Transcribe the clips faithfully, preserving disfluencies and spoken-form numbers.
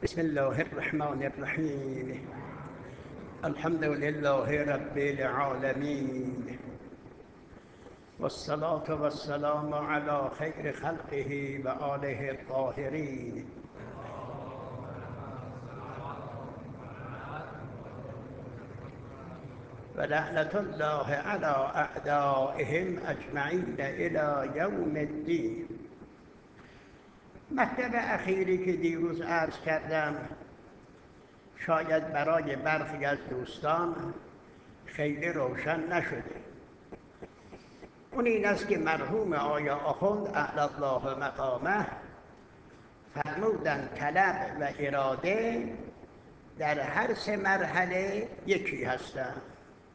بسم الله الرحمن الرحیم. الحمد لله رب العالمین والصلاة والسلام على خیر خلقه و آله الطاهرین. و لعنة الله على اعدائهم اجمعین الی یوم الدین. مطلب اخیری که دیروز عرض کردم شاید برای برخی از دوستان خیلی روشن نشده. اون این است که مرحوم آیا آخوند اعلی الله مقامه فرمودن طلب و اراده در هر سه مرحله یکی هستند: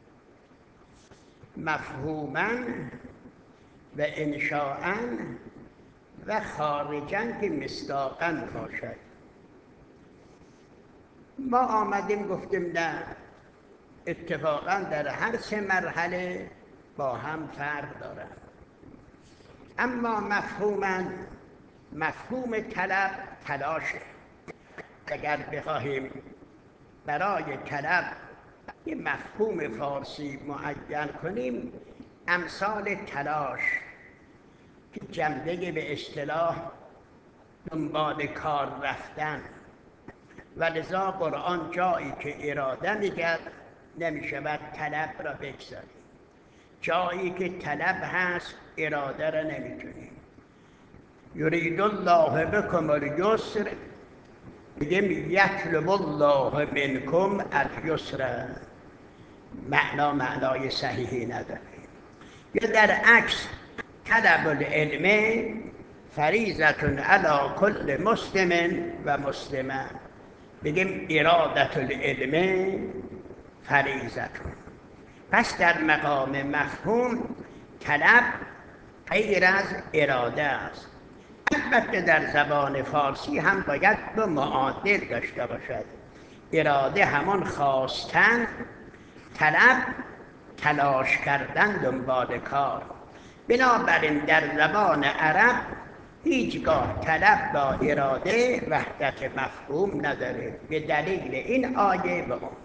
مفهوماً و انشاءاً و خارجاً که مصداقاً باشد. ما آمدیم گفتیم نه، اتفاقاً در هر سه مرحله با هم فرق دارند. اما مفهوماً، مفهوم طلب تلاشه. اگر بخواهیم برای طلب یه مفهوم فارسی معین کنیم، امثال تلاش که جنبه به اصطلاح دنبال کار رفتن، و لذا قرآن جایی که اراده میگد نمیشود طلب را بگذاریم، جایی که طلب هست اراده را نمیتونیم. یرید الله بکم الیسر، بگیم یطلب الله منکم الیسر، معنا معنای صحیحی نداره. یا در عکس طلب العلم فریضة علی کل مسلم و مسلمه، بگیم ارادت العلم فریضة. پس در مقام مفهوم طلب غیر از اراده است. البته در زبان فارسی هم باید دو معادل داشته باشد. اراده همان خواستن، طلب تلاش کردن دنبال کار. بنابراین در زبان عرب هیچگاه طلب با اراده وحدت مفهوم نداره، به دلیل این آیه و اون.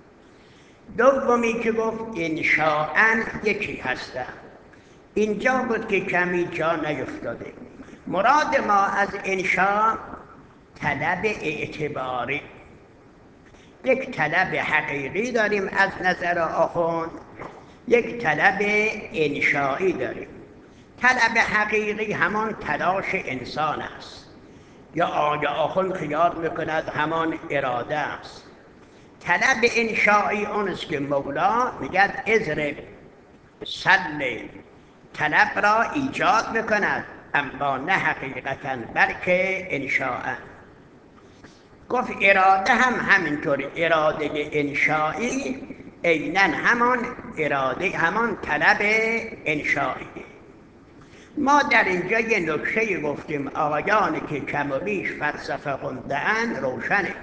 دومی که گفت انشاءاً یکی هستن، اینجا بود که کمی جا نیفتاده. مراد ما از انشاء طلب اعتباری. یک طلب حقیقی داریم از نظر آخوند، یک طلب انشایی داریم. طلب حقیقی همان تلاش انسان است، یا آیا آخوند خیال میکند همان اراده است. طلب انشایی اون است که مولا میگد اضرب صلی، طلب را ایجاد میکند، اما نه حقیقتاً بلکه انشاءً. گفت اراده هم همینطور، اراده انشایی عیناً همان اراده، همان طلب انشایی. ما در اینجا یه نکته گفتیم، آقایانی که کم و بیش فلسفه خونده‌اند روشنه.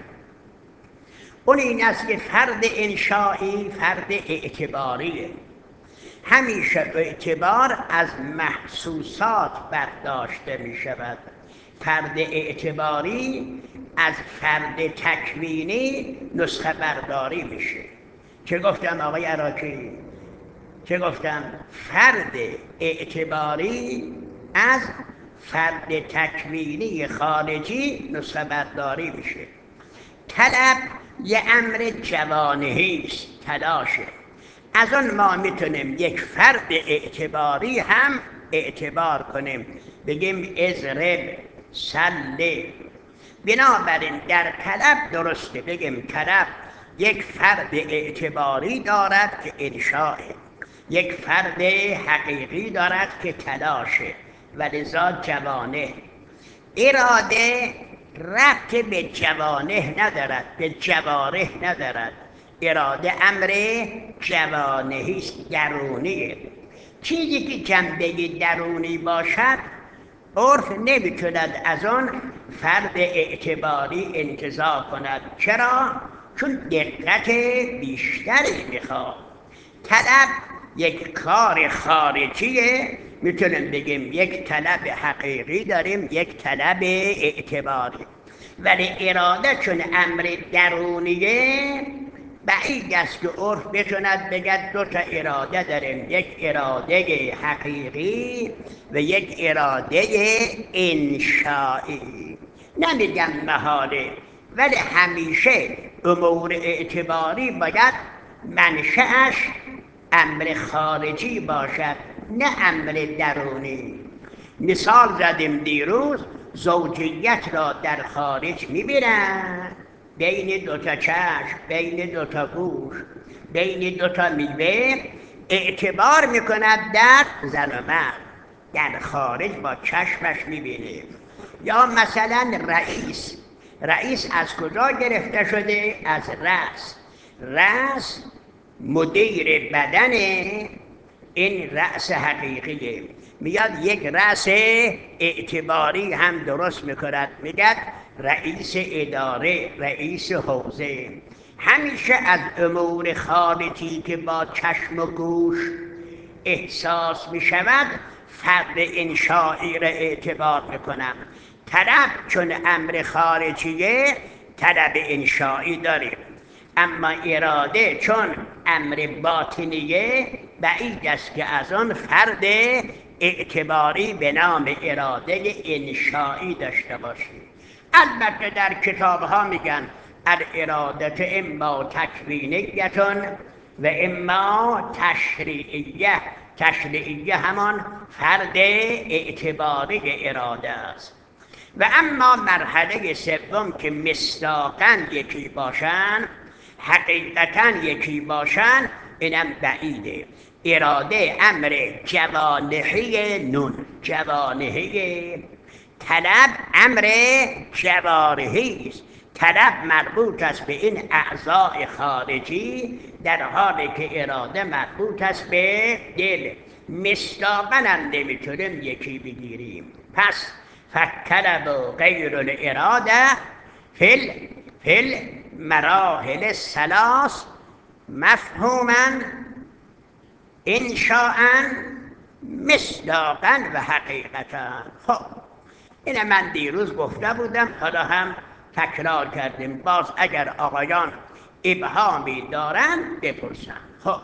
اون این است که فرد انشایی فرد اعتباریه. همیشه اعتبار از محسوسات برداشته می شود. فرد اعتباری از فرد تکوینی نسخه برداری میشه. چه گفتم آقای عراقی؟ چه گفتم؟ فرد اعتباری از فرد تکوینی خارجی نسخه برداری میشه. طلب یه امر جوانهی است، تلاشه. از اون ما میتونیم یک فرد اعتباری هم اعتبار کنیم، بگیم اضرب صلی. بنابراین در طلب درسته بگیم طلب یک فرد اعتباری دارد که انشاء، یک فرد حقیقی دارد که تلاشه، ولذا جوانه. اراده ربط به جوانه ندارد، به جوارح ندارد. اراده امر جوانهی است، درونیه. چیزی که جنبه درونی باشد عرف نمیتوند از آن فرد اعتباری انتزاع کند. چرا؟ چون دقت بیشتری میخواد. طلب یک کار خارجیه، میتونیم بگیم یک طلب حقیقی داریم، یک طلب اعتباری. ولی اراده چون امر درونیه بعید است که عرف بتوند بگد دو تا اراده داریم، یک اراده حقیقی و یک اراده انشایی. نمیگم محاله، ولی همیشه امور اعتباری باید منشأش امر خارجی باشد نه امر درونی. مثال زدیم دیروز، زوجیت را در خارج میبینن، بین دوتا چشم، بین دوتا گوش، بین دوتا میوه اعتبار میکند در زن و مرد، در خارج با چشمش میبینه. یا مثلا رئیس، رئیس از کجا گرفته شده؟ از رأس. رأس مدیر بدن، این رأس حقیقیه. میاد یک رأس اعتباری هم درست میکند، میگد رئیس اداره، رئیس حوزه. همیشه از امور خارجی که با چشم و گوش احساس میشود فرد انشایی را اعتبار میکنم. طلب چون امر خارجیه طلب انشایی داریم، اما اراده چون امر باطنیه بعید است که از آن فرد اعتباری به نام اراده انشایی داشته باشیم. البته در کتاب ها میگن الارادت اما تکوینیه و اما تشریعیه. تشریعیه همان فرد اعتباری اراده است. و اما مرحله سوم که مصداقاً یکی باشن، حقیقتاً یکی باشن، اینم بعیده. اراده امر جوانحی نون، جوانحی. طلب امر جوارحی است. طلب مربوط است به این اعضاء خارجی، در حالی که اراده مربوط است به دل. مصداقاً هم نمیتونیم یکی بگیریم. پس فالطلب غیر الاراده فی فی المراحل الثلاث مفهوما انشاء مصداقا و حقیقتا. خب این من دیروز گفته بودم، حالا هم تکرار کردیم. باز اگر آقایان ابهامی دارن بپرسن. خب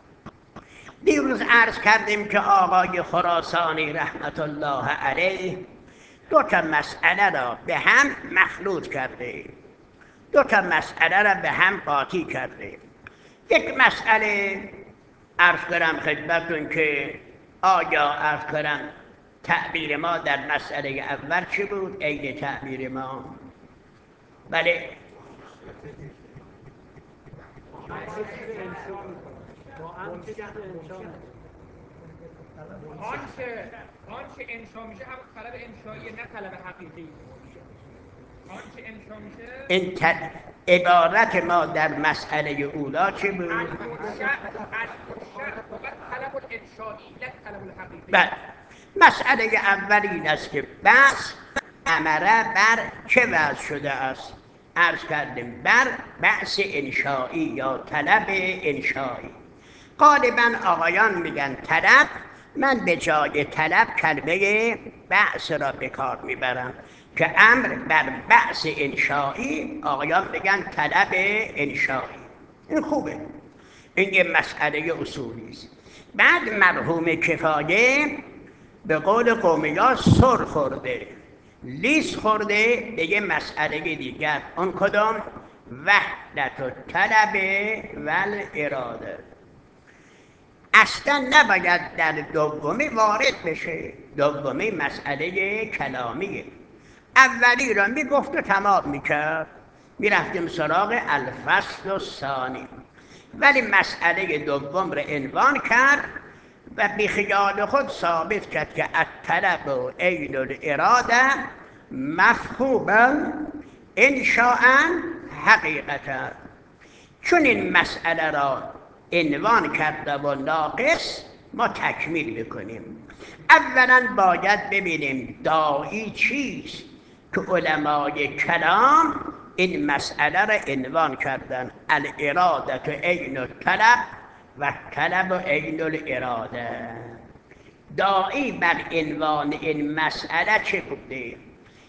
دیروز عرض کردیم که آقای خراسانی رحمت الله علیه دو تا مسئله را به هم مخلوط کرده، دو تا مسئله را به هم قاطی کرده. یک مسئله عرض کنم خدمتتون که آیا عرض کنم تعبیر ما در مسئله اول چی بود؟ عین تعبیر ما بله آنچه آنچه انشا میشه هم طلب انشایی نه طلب حقیقی. آنچه انشا میشه این ت... عبارت ما در مسئله اولا چی بود؟ از منشأ از منشأ فقط طلب الانشایی نه طلب الحقیقی. بله. مسئله اول این است که بحث امره بر چه وضع شده است؟ عرض کردیم بر بحث انشایی یا طلب انشایی. غالبا آقایان میگن طلب، من به جای طلب کلمه بحث را به کار میبرم که امر بر بحث انشایی، آقایان میگن طلب انشایی. این خوبه، این یه مسئله اصولی است. بعد مرحوم کفایه به قول قومی‌ها سر خورده، لیس خورده به یه مسئله دیگر. اون کدام؟ وحدت الطلب و الاراده. اصلا نباید در دومی وارد بشه. دومی مسئله کلامیه. اولی را میگفت و تمام میکرد، میرفتیم سراغ الفصل الثانی. ولی مسئله دوم را عنوان کرد و بی خیال خود ثابت کرد که الطلب و عین الاراده مفهوما انشاء حقیقتا. چون این مسئله را عنوان کرده و ناقص، ما تکمیل بکنیم. اولا باید ببینیم داعی چیست که علمای کلام این مسئله را عنوان کردن. الاراده عین الطلب و طلب عین الاراده. داعی بر عنوان این مسئله چه بوده؟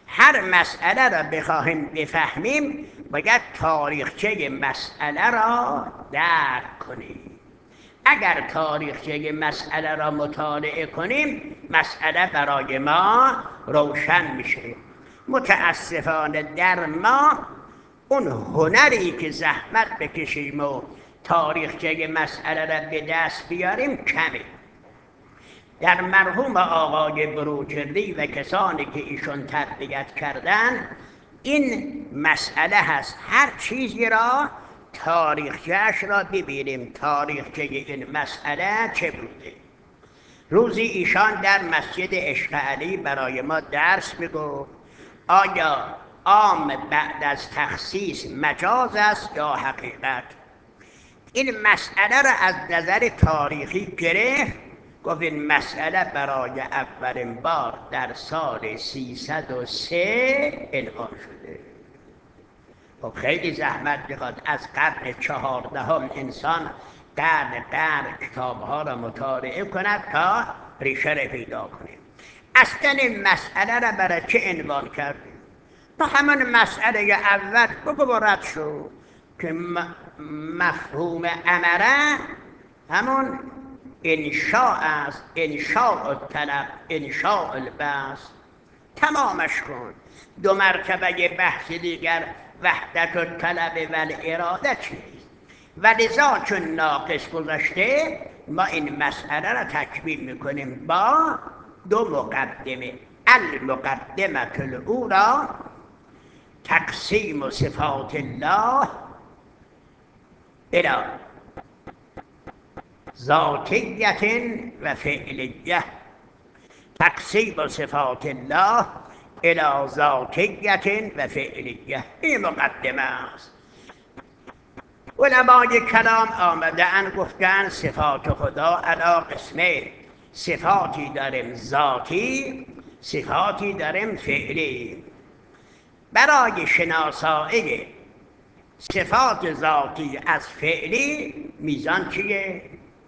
هر مسئله را بخواهیم بفهمیم باید تاریخچه مسئله را درک کنیم. اگر تاریخچه مسئله را مطالعه کنیم مسئله برای ما روشن میشه. متاسفانه در ما اون هنری که زحمت بکشیم و تاریخچه مسئله را به دست بیاریم کمه. در مرحوم آقای بروجردی و کسانی که ایشون تربیت کردن این مسئله هست، هر چیزی را تاریخچه‌اش را ببینیم، تاریخچه این مسئله چه بوده. روزی ایشان در مسجد عشق علی برای ما درس میگفت آیا عام بعد از تخصیص مجاز است یا حقیقت. این مسئله را از نظر تاریخی گرفت، گفت این مسئله برای اولین بار در سال سیصد و سه الهام شده. خب خیلی زحمت میخواد از قرن چهاردهم انسان قرن قرن کتابها را مطالعه کند تا ریشه را پیدا کنیم. اصلا این مسئله را برای چه عنوان کردیم؟ تا همون مسئله اول بگو رد شو که مفهوم امره همون انشاء است، انشاء الطلب، انشاء البحث. تمامش کن. دو مرتبه بحث دیگر وحدت الطلب و الاراده چیست؟ و لذا چون ناقص گذاشته ما این مسئله را تکمیل میکنیم با دو مقدمه. المقدمه الاولی تقسیم صفات الله الى ذاتیت و فعلیه. تقسیم صفات الله الى ذاتیت و فعلیه، این مقدمه است. علمای کلام آمدن گفتن صفات خدا علی قسمین، صفاتی داریم ذاتی، صفاتی داریم فعلی. برای شناسایی صفات ذاتی از فعلی میزان چیه؟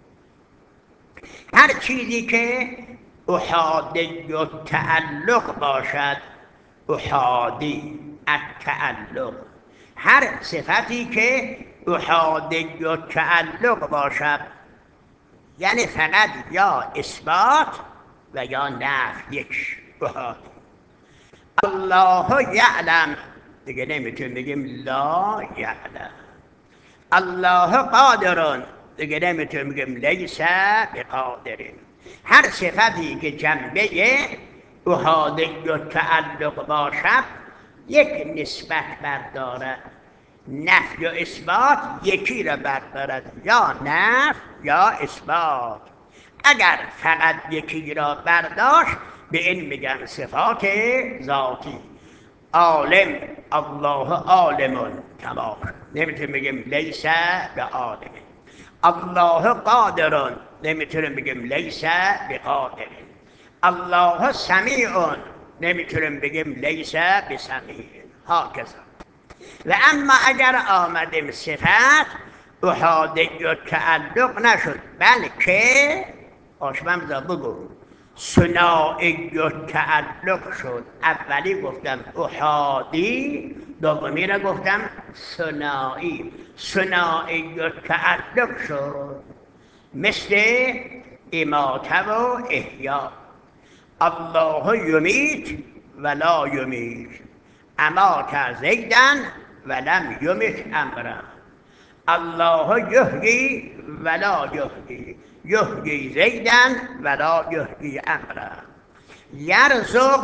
هر چیزی که احادی التعلق باشد، احادی التعلق، هر صفتی که احادی التعلق باشد یعنی فقط یا اثبات و یا نفی، یک احادی. الله یعلم، دیگه نمیتونیم بگیم لا یعلم. الله قادرون، دیگه نمیتونیم بگیم لیس بقادرین. هر صفتی که جنبه احادی التعلق باشد یک نسبت بردارد، نفی و اثبات یکی را بردارد، یا نفی یا اثبات. اگر فقط یکی را برداشت به این میگن صفات ذاتی. عالم، الله عالمون، تمام. نمیتونیم بگیم لیس به عالم. الله قادرون، نمیتونیم بگیم لیس به قادر. الله سمیعون، نمیتونیم بگیم لیس به سمیع. هاکذا. و اما اگر آمدیم صفت احادی التعلق نشد بلکه آشمم بگو ثنایی التعلق شد. اولی گفتم احادی، دومی را گفتم ثنایی. ثنایی التعلق شد مثل اماته و احیا. الله یمیت ولا یمیت، امات زیدن ولم یمت امرا. الله یحیی ولا یحیی، یحیی زیدن ولا یحیی امرا. یرزق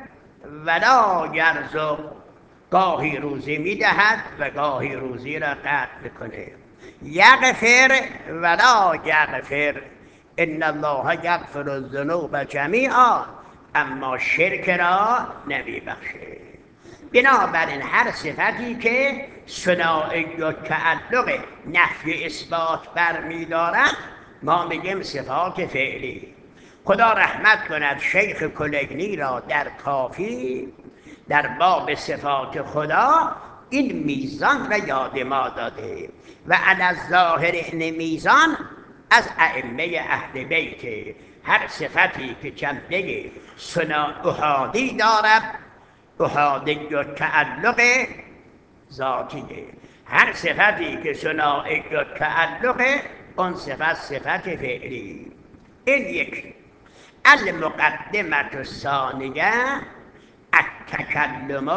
ولا یرزق، گاهی روزی میدهد و گاهی روزی را قطع میکنه. یغفر ولا یغفر، ان الله یغفر الذنوب جمیعا، اما شرک را نمیبخشه. بنابراین هر صفتی که ثنایی التعلق نفی اثبات برمی‌دارد ما میگیم صفات فعلی. خدا رحمت کند شیخ کلینی را در کافی در باب صفات خدا این میزان را یاد ما داده و علی الظاهر این میزان از ائمه اهل بیت. هر صفتی که جنبه ثنا احادی دارد احادی و تعلق ذاتیه. هر صفتی که ثنایی و تعلق اون صفت صفت فعلی. این یک. المقدمة الثانیه التکلم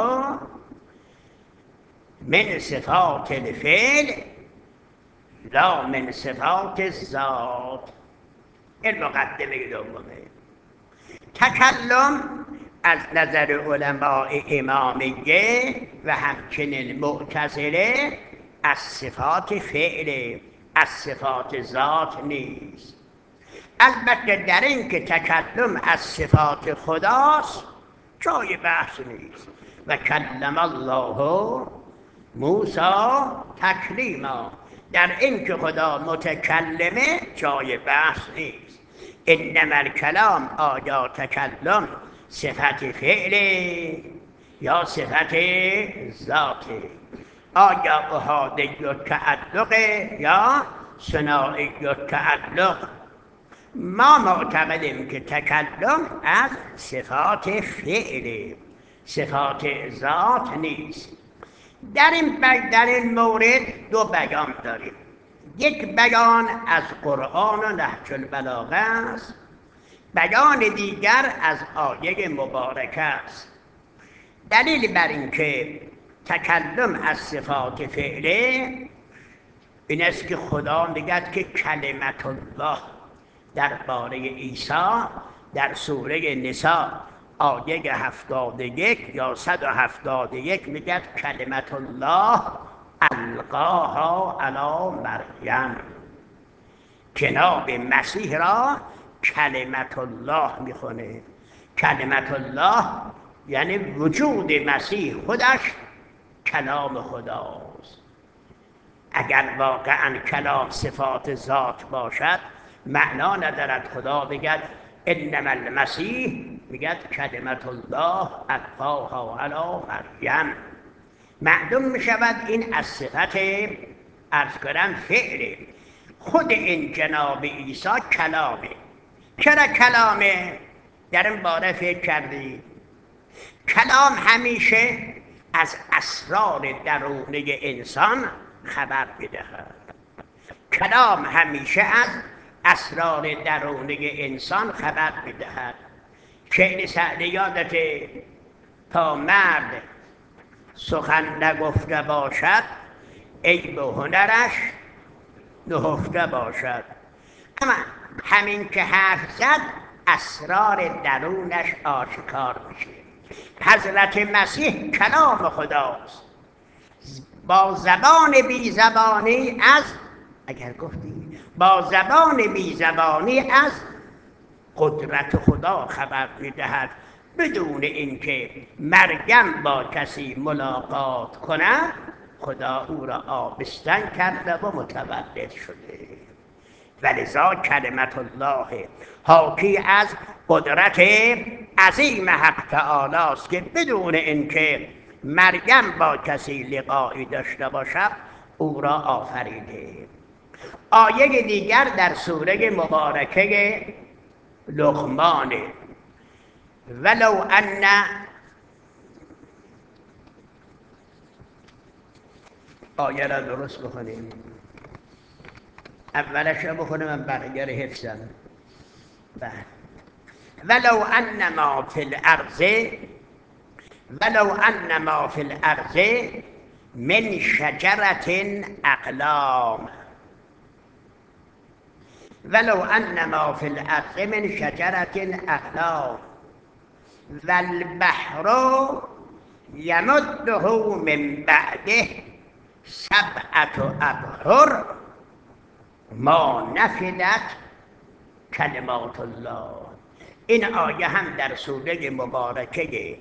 من صفات الفعل لا من صفات الذات. این مقدمه دومه. تکلم از نظر علماء امامیه و همچنین معتزله از صفات فعل، از صفات ذات نیست. البته در این که تکلم از صفات خداست جای بحث نیست. و کلم الله موسی تکلیما، در این که خدا متکلمه جای بحث نیست. انما الکلام آیا تکلم صفت فعله یا صفت ذاته؟ آیا احادی و تعلقه یا ثنایی و تعلق؟ ما معتقدیم که تکلم از صفات فعله، صفات ذات نیست. در این, در این مورد دو بیان داریم. یک بیان از قرآن و نهج البلاغه است، بیان دیگر از آیه مبارکه است. دلیل بر این که تکلم از صفات فعله این است که خدا میگه که کلمت الله درباره عیسی در سوره نساء آیه هفتاد و یک یا صد و هفتاد و یک میگه کلمت الله القاها علی مریم. جناب مسیح را کلمت الله میخونه. کلمت الله یعنی وجود مسیح خودش کلام خداست. اگر واقعا کلام صفات ذات باشد معنا ندارد خدا بگد انما المسیح، میگد کلمت الله القاها علی مریم. معلوم میشود این از صفت عرض کنم فعله. خود این جناب عیسی کلامه. چرا کلامه؟ در این باره فکر کردید؟ کلام همیشه از اسرار درونی انسان خبر میدهد. کلام همیشه از اسرار درونی انسان خبر میدهد. شعر سعدی یادته تا مرد سخن نگفته باشد عیب و هنرش نهفته باشد. اما همین که حرف زد اسرار درونش آشکار میشه. حضرت مسیح کلام خداست، با زبان بی زبانی از اگر گفتی با زبان بی زبانی از قدرت خدا خبر میدهد بدون اینکه مریم با کسی ملاقات کند. خدا او را آبستن کرده و متولد شده. ولذا کلمت الله حاکی از قدرت عظیم حق تعالی است که بدون اینکه مریم با کسی لقایی داشته باشد او را آفریده. آیه دیگر در سوره مبارکه لقمان ولو ان آیه را درست بخونیم. اولش را بخونم من بقیه حفظم. ولو ان ما فی الارض ولو ان ما فی الارض من شجرة اقلام ولو ان ما فی الارض من شجرة اقلام والبحر یمده من بعده سبعة ابحر ما نفدت کلمات الله. این آیه هم در سوره مبارکه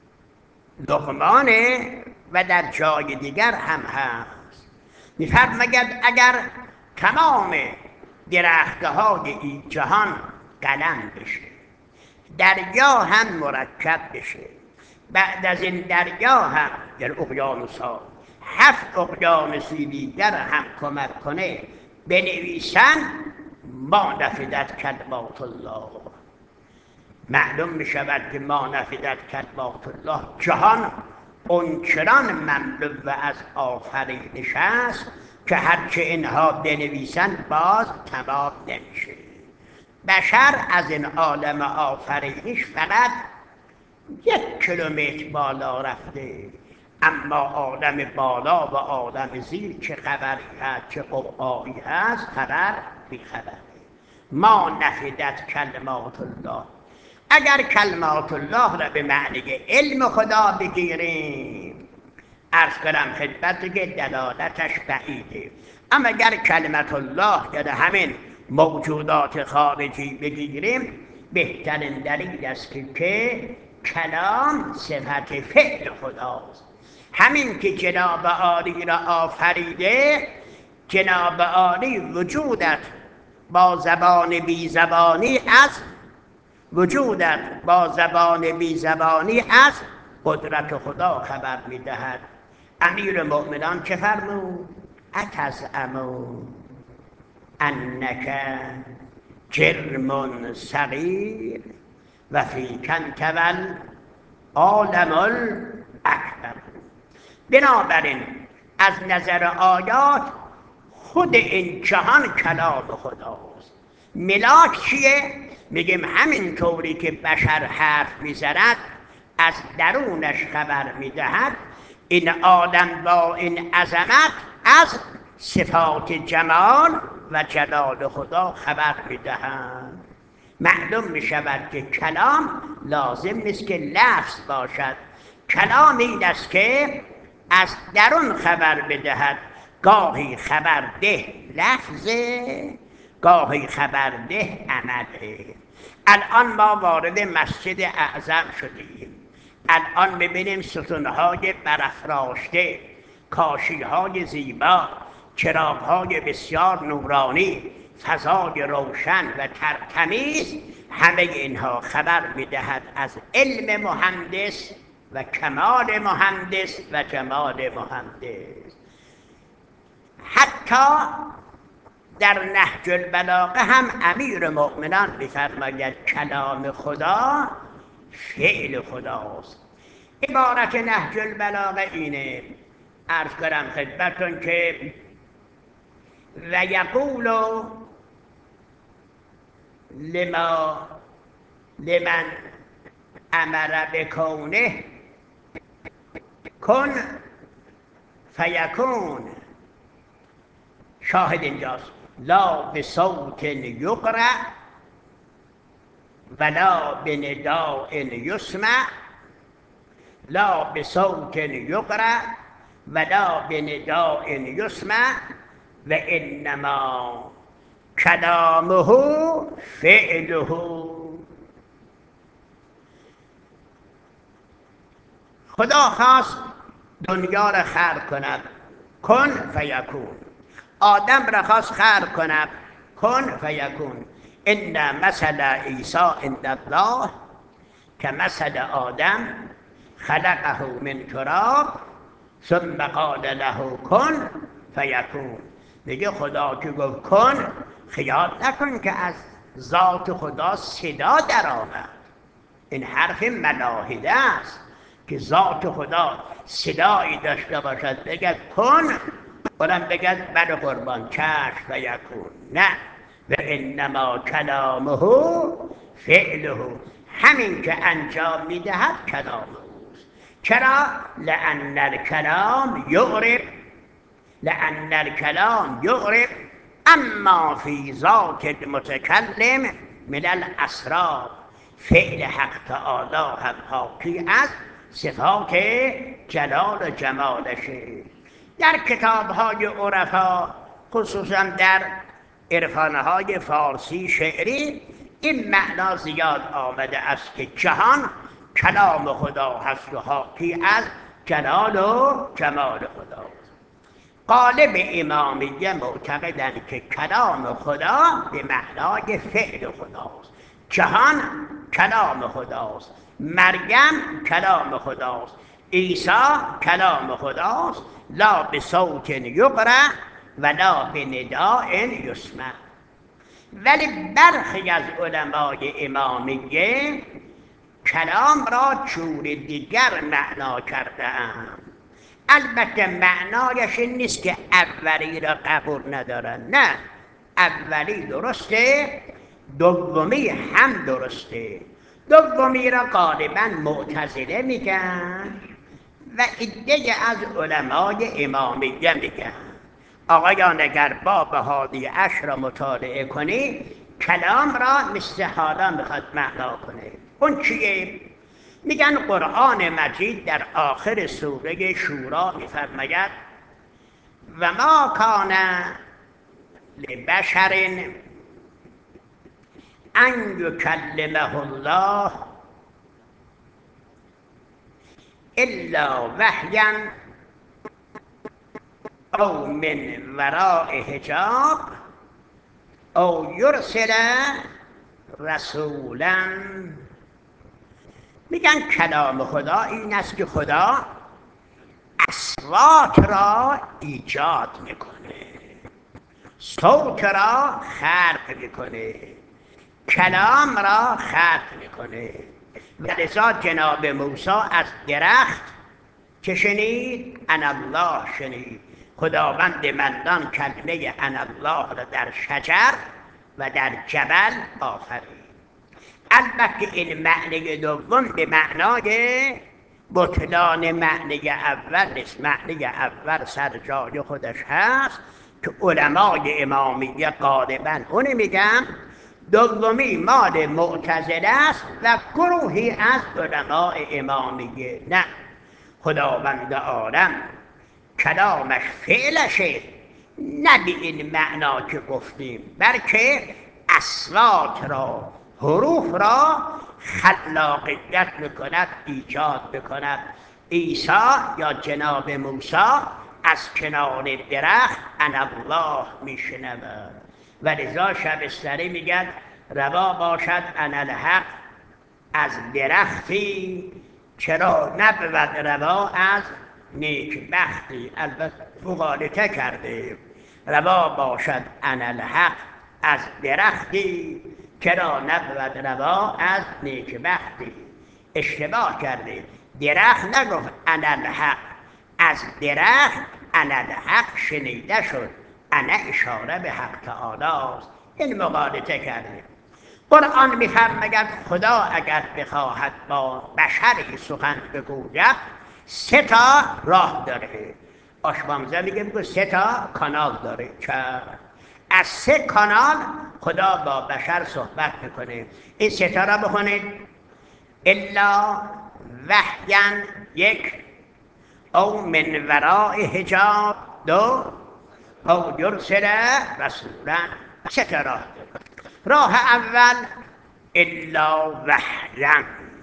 لقمانه و در جای دیگر هم هست. می‌فرماید اگر تمام درخت‌های این جهان قلم بشه، دریا هم مرکب بشه، بعد از این دریا هم در اقیانوس‌ها هفت اقیانوسی دیگر هم کمک کنه بنویسن ما نفدت کلمات الله. معلوم می شود که ما نفدت کلمات الله، جهان اونچنان مملو از آفرینش است که هرچه اینها بنویسند باز تمام نمیشه. بشر از این عالم آفرینش فقط یک کیلومتر بالا رفته، اما عالم بالا و عالم زیر چه خبری هست، چه قوقایی هست، خبر بی خبره. ما نفدت کلمات الله. اگر کلمات الله را به معنی علم خدا بگیریم، عرض کنم خدمت که دلالتش بعیده، اما اگر کلمت الله یعنی همین موجودات خارجی بگیریم، بهترین دلیل است که, که کلام صفت فعل خداست. همین که جناب عالی را آفریده، جناب عالی وجودت با زبان بی زبانی از وجودت با زبان بی زبانی از قدرت خدا خبر می‌دهد. امیر المؤمنان چه فرمود؟ اتزعم انک جرم صغیر و فیک انت العالم الاکبر. بنابراین از نظر آیات خود این جهان کلام خداست. ملاک چیه؟ میگیم همین طوری که بشر حرف میزند از درونش خبر میدهد، این عالم با این عظمت از صفات جمال و جلال خدا خبر میدهد. معلوم میشود که کلام لازم نیست که لفظ باشد. کلام این است که از درون خبر بدهد. گاهی خبر ده لفظه، گاهی خبر ده عمله. الان ما وارد مسجد اعظم شدیم. الان ببینیم ستونهای برافراشته، کاشیهای زیبا، چراغهای بسیار نورانی، فضای روشن و ترتمیز. همه اینها خبر میدهد از علم مهندس و کمال مهندس و جمال مهندس. حتی در نهج البلاغه هم امیر مؤمنان می‌فرماید کلام خدا فعل خداست. عبارت نهج البلاغه اینه، عرض کنم خدمتتون که و یقول لما لمن امر بکونه کن فیکون. شاهد اینجاست، لا به صوت یقرأ ولا به نداء یسمع، لا به صوت یقرأ ولا به نداء یسمع و انما کلامه فعله. خدا خواست دنیا را خلق کند، کن فیکون. آدم را خواست خلق کند، کن فیکون. ان مثل عیسی عند الله کمثل آدم خلقه من تراب ثم قال له کن فیکون. میگه خدا که گفت کن، خیال نکن که از ذات خدا صدا در آمد. این حرف ملاحده است که ذات خدا صدایی داشته باشد بگد کن، اونم بگد بله قربان چشم و یکون. نه، و انما کلامه فعله. همین که انجام میدهد کلام اوست. چرا؟ لأن الکلام یعرف لأن الکلام یعرف اما فی ذات المتکلم من الاسرار. فعل حق تعالی هم حاکی از صفات جلال و جمالشه. در کتاب‌های عرفا، خصوصا در عرفان‌های فارسی شعری، این معنا زیاد آمده است که جهان کلام خدا هست و حاکی از جلال و جمال خدا. غالب امامیه معتقدند که کلام خدا به معنای فعل خداست. جهان کلام خداست، مریم کلام خداست، عیسی کلام خداست. لا به صوت یقرأ ولا به نداء یسمع. ولی برخی از علمای امامیه کلام را جور دیگر معنا کرده‌اند. البته معنایش این نیست که اولی را قبول ندارن، نه، اولی درسته، دومی هم درسته. دومی را غالبا معتزله میگن و عده از علمای امامیه میگن. آقایان اگر باب هادی اش را مطالعه کنی کلام را مثل حالا میخواد معنا کنه. اون چیه؟ میگن قرآن مجید در آخر سوره شورا میفرماید و ما کان لبشر ان یکلمه الله الا وحیا او من وراء حجاب او یرسل رسولا. میگن کلام خدا این است که خدا اصوات را ایجاد میکنه، صوت را خلق میکنه، کلام را خلق میکنه. و لذا جناب موسی از درخت که شنید انا الله شنید. خداوند منان کلمه انا الله را در شجر و در جبل آفرید. البته این معنی دوم به معنای بطلان معنی اول نیست. معنی اول سر جای خودش هست که علمای امامیه غالبا اون میگن. دومی مال معتزله است و گروهی از علمای امامیه نه، خداوند عالم کلامش فعلشه، نه به این معنا که گفتیم، بلکه اصوات را، حروف را خلاقیت میکند، ایجاد میکند. عیسی یا جناب موسی از کنار درخت انا الله میشنود و لذا شبستری میگن روا باشد انا الحق از درختی چرا نبود روا از نیکبختی. البته مغالطه کرده، روا باشد انا الحق از درختی چرا نبود روا از نیکبختی. اشتباه کرده، درخت نگفت انا الحق، از درخت انا الحق شنیده شد، انا اشاره به حق تعالی است. این مغالطه کرده. قرآن می‌فرماید خدا اگر بخواهد با بشری سخن بگوید سه تا راه داره. آشپزی میگه میگه سه تا کانال داره که از سه کانال خدا با بشر صحبت میکنه. این سه تا را بخونید. الا وحیا یک، او من وراء حجاب دو، او یرسل رسولا. سه تا راه. راه اول الا وحیا،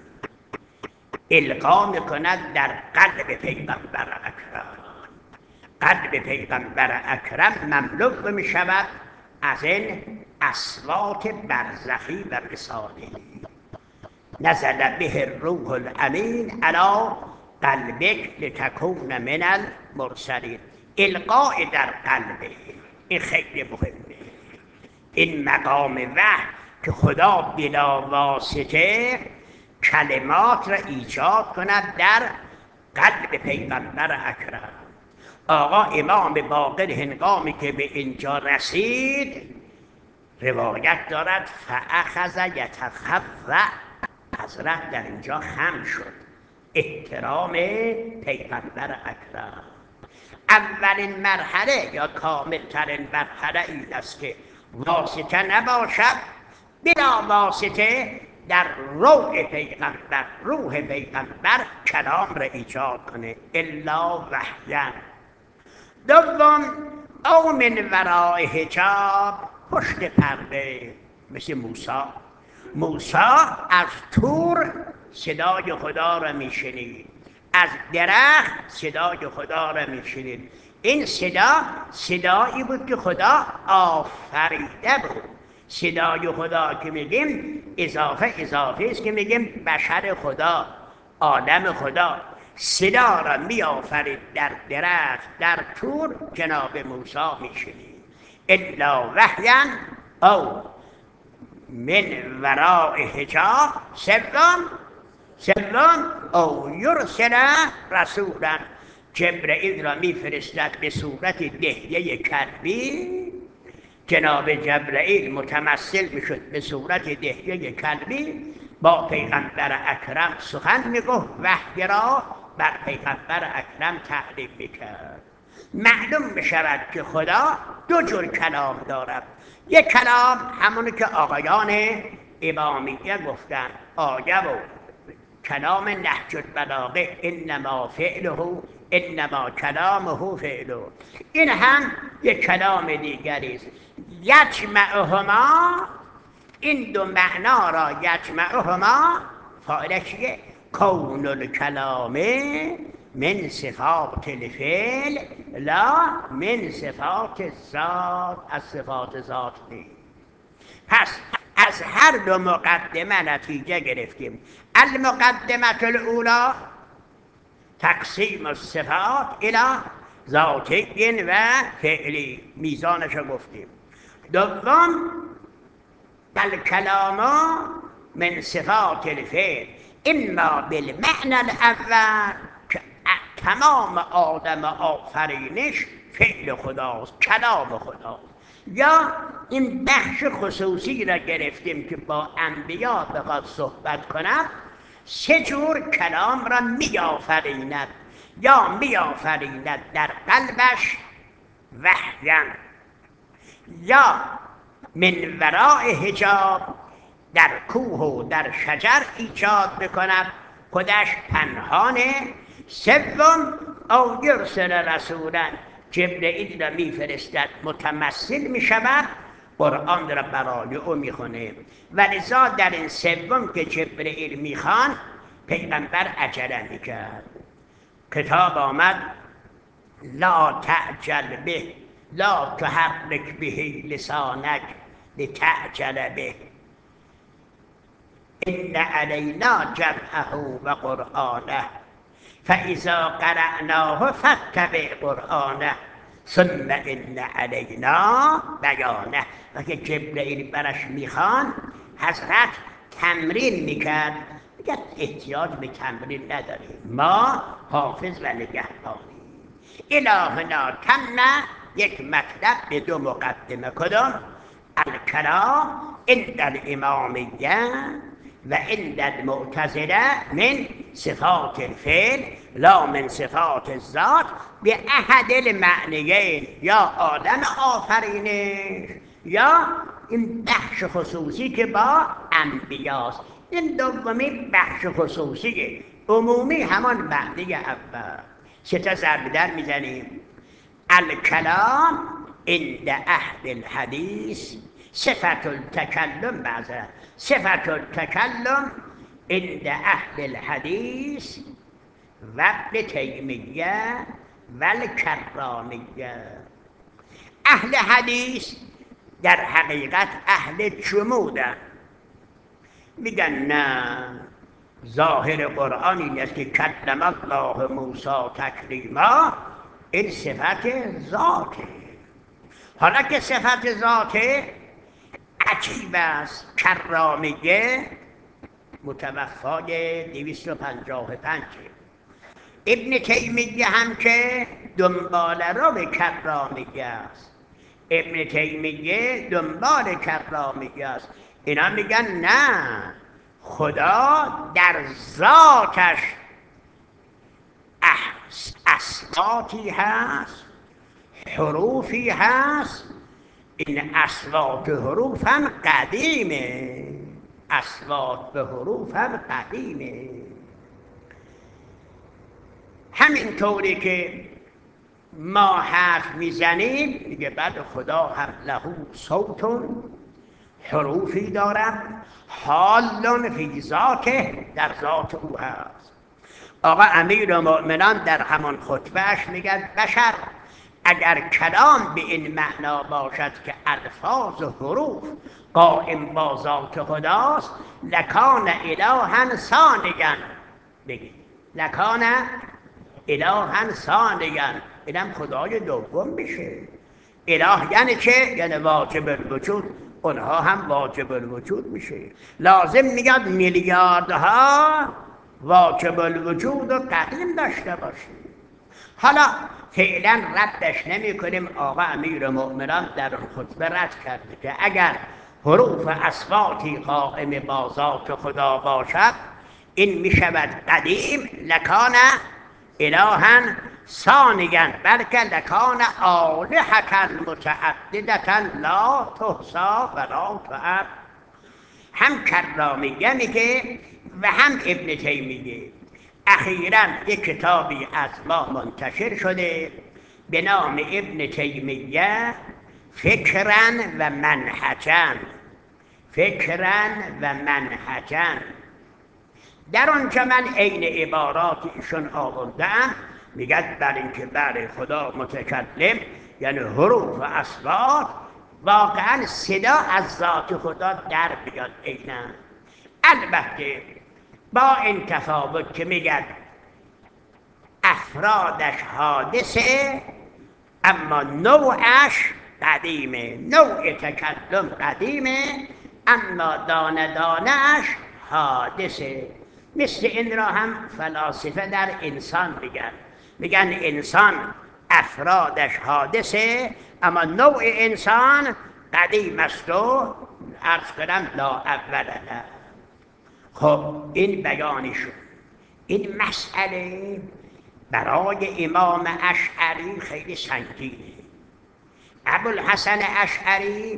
القا میکند در قلب پیغمبر اکرم. قلب پیغمبر اکرم مملو میشود از این اصوات برزخی و رسالی. نزل به الروح الامین علی قلبک لتکون من المرسلین. القاء در قلبه، این خیلی مهمه. این مقام وحی که خدا بلا واسطه کلمات را ایجاد کند در قلب پیغمبر اکرم. آقا امام باقر هنگامی که به اینجا رسید روایت دارد فاخذ یتخفع، حضرت در اینجا خم شد، احترام پیغمبر اکرم. اولین مرحله یا کاملترین مرحله این است که واسطه نباشد، بلا واسطه در روح پیغمبر، روح پیغمبر کلام را ایجاد کنه. الا وحیا. دوم او من وراء حجاب، پشت پرده، مثل موسی. موسی از طور صدای خدا را میشنید، از درخت صدای خدا را میشنید. این صدا صدایی بود که خدا آفریده بود. صدای خدا که میگیم اضافه اضافه است که میگیم بشر خدا، آدم خدا صدا را می آفرید در درخت، در طور جناب موسی میشنید. الا وحیا او من وراء حجاب. سوم سوم او یرسل رسولا، جبرئیل را میفرستد به صورت دهیه کلبی. جناب جبرئیل متمثل میشد به صورت دهیه کلبی، با پیغمبر اکرم سخن میگفت، وحی را بر پیغمبر اکرم تعلیم میکرد. معلوم میشود که خدا دو جور کلام دارد. یک کلام همونی که آقایان امامیه گفتن، آیه و کلام نهج البلاغه، انما فعله انما کلامه فعله. این هم یک کلام دیگری است. یجمعهما، این دو معنا را یجمعهما فاعل چیه؟ کون الکلام من صفات الفعل لا من صفات الذات، از صفات ذات نیست. پس از هر دو مقدمه نتیجه گرفتیم. المقدمه الاولی تقسیم الصفات الی ذاتی و فعلی، میزانش رو گفتیم. دوم الکلام من صفات الفعل اما بالمعنى الاول، که تمام آدم آفرینش فعل خداست، کلام خداست. یا این بخش خصوصی را گرفتیم که با انبیا بخواد صحبت کند، سه جور کلام را میآفریند. یا میآفریند در قلبش وحیا، یا من وراء حجاب، در کوه و در شجر ایجاد بکند، خودش پنهانه. سوم او یرسل رسولا، جبرئیل را میفرستد، متمثل میشود، قرآن را برای او میخونه. ولذا در این سوم که جبرئیل میخوان، پیغمبر عجله میکرد. کتاب آمد لا تعجل به لا تحرک به لسانک لتعجل به ان علینا جمعه و قرآنه فاذا قرأناه فاتبع قرآنه ثم ان علینا بیانه. و که جبرئیل برش میخوان، حضرت تمرین میکرد، میگه احتیاج به تمرین نداریم، ما حافظ و نگهبانیم. الهنا تمنع یک مطلب به دو مقدمه. کدام؟ الکلام عند الامامیه و عند المعتزله من صفات الفعل لا من صفات الذات به احد المعنیین، یا آدم آفرینش یا این بخش خصوصی که با انبیاست. این دومی بخش خصوصی، عمومی همان معنی اول. سه تا ضرب در میزنیم. الکلام عند اهل الحدیث صفت التکلم، معذرت صفت التکلم عند اهل الحدیث و ابن تیمیه و الکرامیه. اهل حدیث در حقیقت اهل جمودن، میگن نه، ظاهر قرآن این است که کلم الله موسی تکلیما، این صفت ذاته. حالا که صفت ذاته عجیب است. کرامیه متوفای دویست و پنجاه و پنج، ابن تیمیه هم که دنبال رو به کرامیه است. ابن تیمیه دنبال کرامیه است. اینا میگن نه، خدا در ذاتش اصواتی هست، حروفی هست. این اصوات و حروف هم قدیمه، اصوات به حروف هم قدیمه. همین طوری که ما حرف میزنیم، میگه بعد خدا هم لهو صوتون، حروفی دارد، حالون فی ذاته، در ذات او هست. آقا امیرالمؤمنان در همان خطبهش میگن بشر اگر کلام به این معنا باشد که الفاظ و حروف قائم با ذات خداست، لکان الها ثانیا. بگید لکان الها ثانیا، اینم خدای دوم میشه. اله یعنی چه؟ یعنی واجب الوجود، اونها هم واجب الوجود میشه. لازم میگه میلیاردها واجب الوجود و قدیم داشته باشه. حالا فعلا ردش نمی کنیم. آقا امیر مؤمنان در خطبه رد کرده که اگر حروف اصواتی قائم با ذات خدا باشد این می شود قدیم، لکان الها ثانیا، بلکه لکان آلهة متعددة لا تحصی ولا تعد. هم کرامیه میگه و هم ابن تیمیه. اخیراً یک کتابی از ما منتشر شده به نام ابن تیمیه فکراً و منهجاً، فکراً و منهجاً. در آنجا من عین عبارات ایشون آوردم. میگه بر اینکه بر خدا متکلم یعنی حروف و اصوات واقعاً صدا از ذات خدا در بیاد عیناً. البته با این تفاوت که میگن افرادش حادثه اما نوعش قدیمه، نوع تکلم قدیمه اما دانه دانه‌اش حادثه. مثل این را هم فلاسفه در انسان میگن، میگن انسان افرادش حادثه اما نوع انسان قدیم است و عرض کنم لا اول له. خب این بیانی شد. این مسئله برای امام اشعری خیلی سنگینه. ابوالحسن اشعری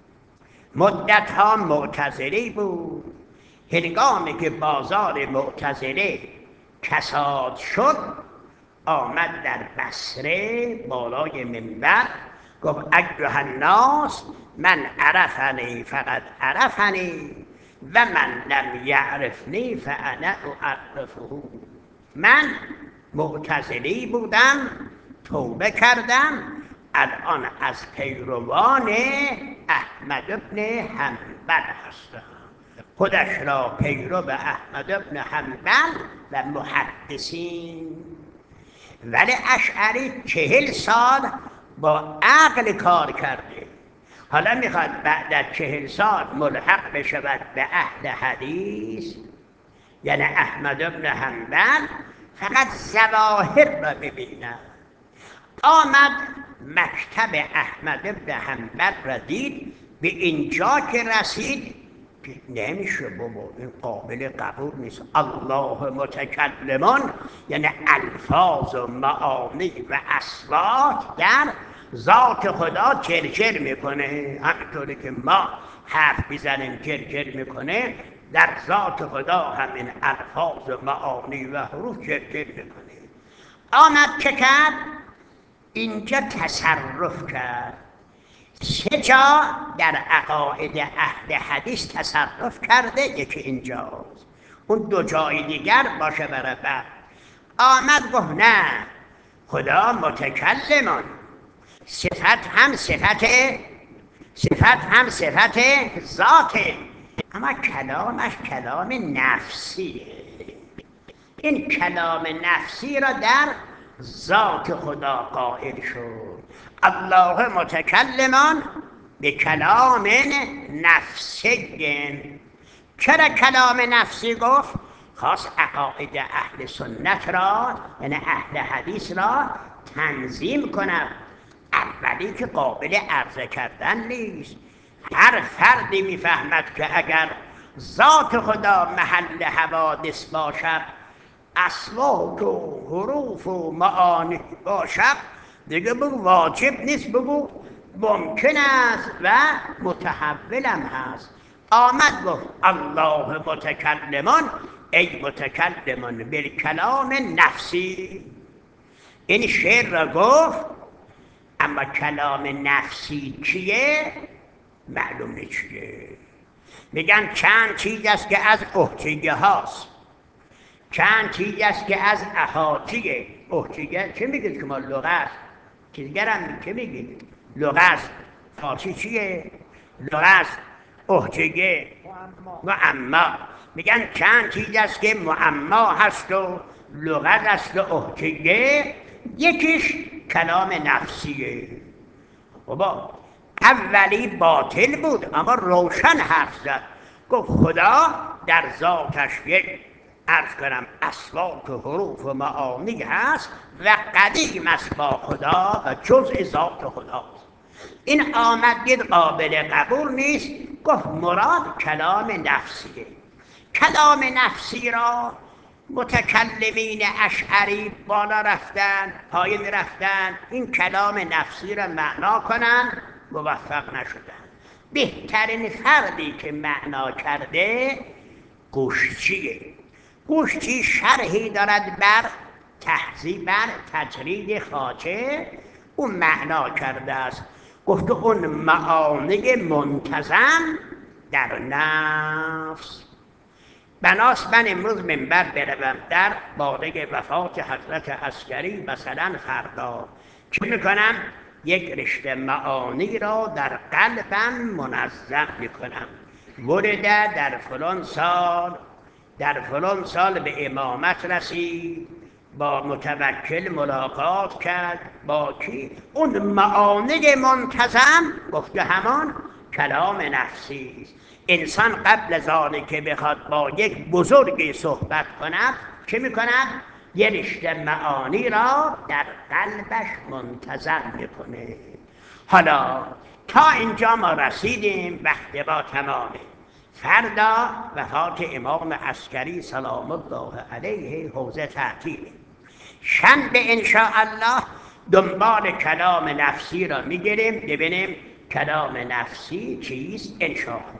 مدتها معتزلی بود. هنگامی که بازار معتزله کساد شد آمد در بصره بالای منبر گفت ایها الناس من عرفنی فقد عرفنی و من لم یعرفنی فانا اعرفه. من معتزلی بودم، توبه کردم، الان از پیروان احمد بن حنبل هستم. خودش را پیرو به احمد بن حنبل و محدثین. ولی اشعری چهل سال با عقل کار کرده. حالا میخواد بعد از چهل سال ملحق بشود به اهل حدیث یعنی احمد بن حنبل فقط ظواهر را ببیند. آمد مکتب احمد بن حنبل را دید، به اینجا که رسید نمیشه بابا این قابل قبول نیست. الله متکلمان یعنی الفاظ و معانی و اصوات در ذات خدا چرچر میکنه. همینطوری که ما حرف میزنیم چرچر میکنه در ذات خدا همین الفاظ و معانی و حروف چرچر میکنه. آمد چه کرد؟ اینجا تصرف کرد. سه جا در عقاید اهل حدیث تصرف کرده، یکی اینجاست، اون دو جای دیگر باشه برای بعد. آمد گفت نه خدا متکلمان، صفت هم صفت صفت هم صفت ذاته اما کلامش کلام نفسیه. این کلام نفسی را در ذات خدا قائل شد. الله متکلمان به کلام نفسی. چرا کلام نفسی گفت؟ خواست عقاید اهل سنت را یعنی اهل حدیث را تنظیم کند. اولی که قابل عرضه کردن نیست. هر فردی میفهمد که اگر ذات خدا محل حوادث باشد، اصوات و حروف و معانی باشد، دیگه بگو واجب نیست، بگو ممکن است و متحولم هست. آمد گفت الله متکلمان ای متکلمان بالکلام نفسی. این شعر را گفت اما کلام نفسی چیه؟ معلوم نیست چیه. میگن چند چیز است که از احجیه هاست، چند چیز است که از احاطیه. احجیه چه میگید شما؟ لغت. چیزگرم چه میگید؟ لغت. فارسی چیه؟ لغت. احجیه معما. میگن چند چیز است که معما هست و لغت است و احجیه. یکیش کلام نفسیه. بابا اولی باطل بود اما روشن حرف زد. گفت خدا در ذاتش یک عرض کنم اصوات و حروف و معانی هست و قدیم است با خدا و جزء ذات خداست. این آمد دید قابل قبول نیست، گفت مراد کلام نفسیه. کلام نفسی را متکلمین اشعری بالا رفتن، پایین رفتن، این کلام نفسی را معنا کنن، موفق نشدن. بهترین فردی که معنا کرده گوشچیه. گوشچی شرحی دارد بر تهذیب بر تجرید خواجه، اون معنا کرده است. گفت اون معانی منتظم در نفس. بناست من امروز منبر بروم در باره وفات حضرت عسکری مثلا فردا چه میکنم؟ یک رشته معانی را در قلبم منظم میکنم. ورده در فلان سال در فلان سال به امامت رسید، با متوکل ملاقات کرد، با کی؟ اون معانی منتظم گفته همان کلام نفسی است. انسان قبل از آن که بخواد با یک بزرگی صحبت کند چه میکند؟ یه رشته معانی را در قلبش منتظم میکنه. حالا تا اینجا ما رسیدیم، وقت با تمامه. فردا وفات امام عسکری سلام الله علیه حوزه تعطیله. شنبه انشاءالله دنبال کلام نفسی را میگیریم، ببینیم کلام نفسی چیست انشاءالله.